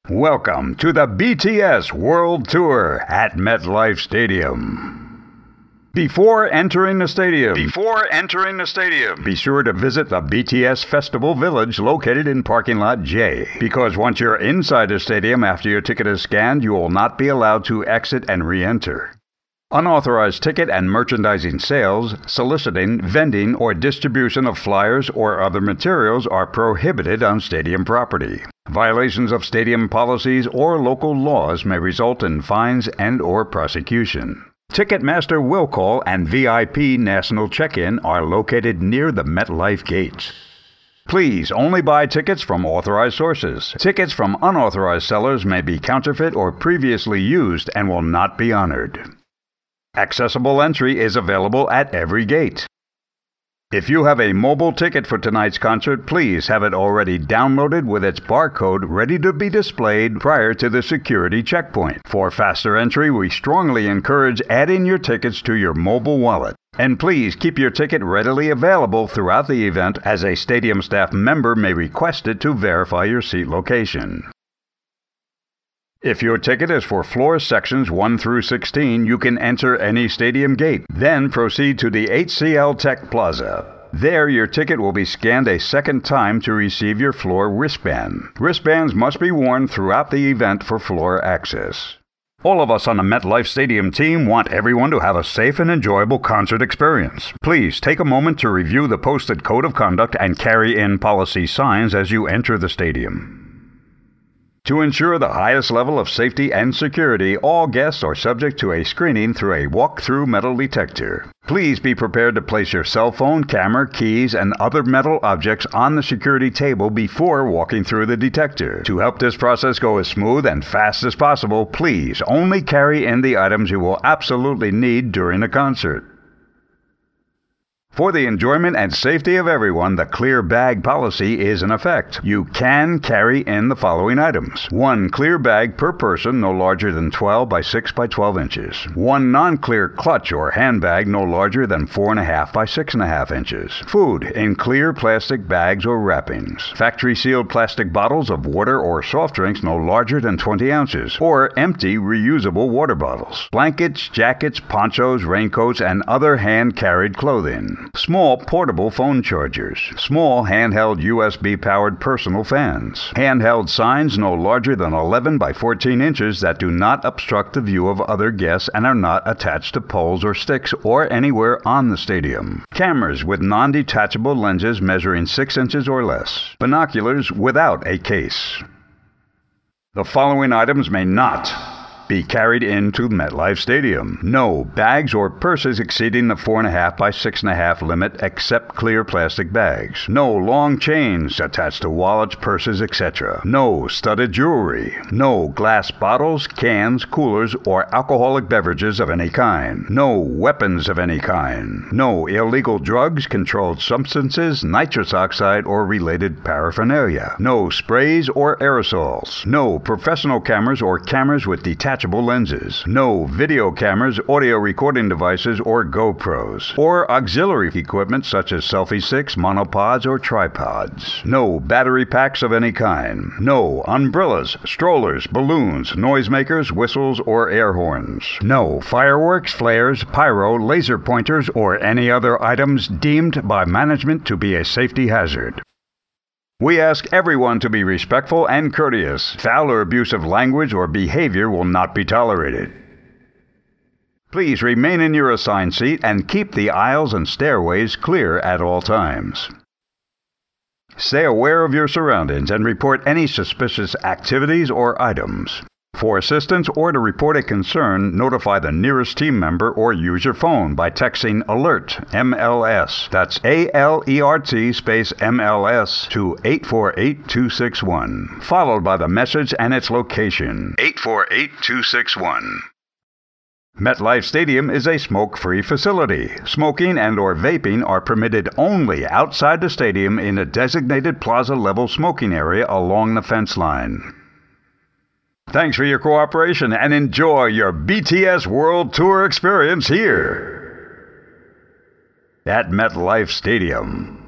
Welcome to the BTS World Tour at MetLife Stadium. Before entering the stadium, be sure to visit the BTS Festival Village located in parking lot J. Because once you're inside the stadium after your ticket is scanned, you will not be allowed to exit and re-enter. Unauthorized ticket and merchandising sales, soliciting, vending, or distribution of flyers or other materials are prohibited on stadium property. Violations of stadium policies or local laws may result in fines and/or prosecution. Ticketmaster Will Call and VIP National Check-In are located near the MetLife gates. Please only buy tickets from authorized sources. Tickets from unauthorized sellers may be counterfeit or previously used and will not be honored. Accessible entry is available at every gate. If you have a mobile ticket for tonight's concert, please have it already downloaded with its barcode ready to be displayed prior to the security checkpoint. For faster entry, we strongly encourage adding your tickets to your mobile wallet. And please keep your ticket readily available throughout the event, as a stadium staff member may request it to verify your seat location. If your ticket is for floor sections 1 through 16, you can enter any stadium gate. Then proceed to the HCL Tech Plaza. There, your ticket will be scanned a second time to receive your floor wristband. Wristbands must be worn throughout the event for floor access. All of us on the MetLife Stadium team want everyone to have a safe and enjoyable concert experience. Please take a moment to review the posted code of conduct and carry in policy signs as you enter the stadium. To ensure the highest level of safety and security, all guests are subject to a screening through a walk-through metal detector. Please be prepared to place your cell phone, camera, keys, and other metal objects on the security table before walking through the detector. To help this process go as smooth and fast as possible, please only carry in the items you will absolutely need during the concert. For the enjoyment and safety of everyone, the clear bag policy is in effect. You can carry in the following items: 1 clear bag per person no larger than 12 by 6 by 12 inches. 1 non-clear clutch or handbag no larger than 4.5 by 6.5 inches. Food in clear plastic bags or wrappings. Factory-sealed plastic bottles of water or soft drinks no larger than 20 ounces, or empty reusable water bottles. Blankets, jackets, ponchos, raincoats, and other hand-carried clothing. Small portable phone chargers. Small handheld USB-powered personal fans. Handheld signs no larger than 11 by 14 inches that do not obstruct the view of other guests and are not attached to poles or sticks or anywhere on the stadium. Cameras with non-detachable lenses measuring 6 inches or less. Binoculars without a case. The following items may not be carried into MetLife Stadium. No bags or purses exceeding the 4.5 by 6.5 limit except clear plastic bags. No long chains attached to wallets, purses, etc. No studded jewelry. No glass bottles, cans, coolers, or alcoholic beverages of any kind. No weapons of any kind. No illegal drugs, controlled substances, nitrous oxide, or related paraphernalia. No sprays or aerosols. No professional cameras or cameras with detachable lenses. No video cameras, audio recording devices, or GoPros, or auxiliary equipment such as selfie sticks, monopods, or tripods. No battery packs of any kind. No umbrellas, strollers, balloons, noisemakers, whistles, or air horns. No fireworks, flares, pyro, laser pointers, or any other items deemed by management to be a safety hazard. We ask everyone to be respectful and courteous. Foul or abusive language or behavior will not be tolerated. Please remain in your assigned seat and keep the aisles and stairways clear at all times. Stay aware of your surroundings and report any suspicious activities or items. For assistance or to report a concern, notify the nearest team member or use your phone by texting ALERT, MLS, that's ALERT space MLS to 848261, followed by the message and its location, 848261. MetLife Stadium is a smoke-free facility. Smoking and/or vaping are permitted only outside the stadium in a designated plaza-level smoking area along the fence line. Thanks for your cooperation and enjoy your BTS World Tour experience here at MetLife Stadium.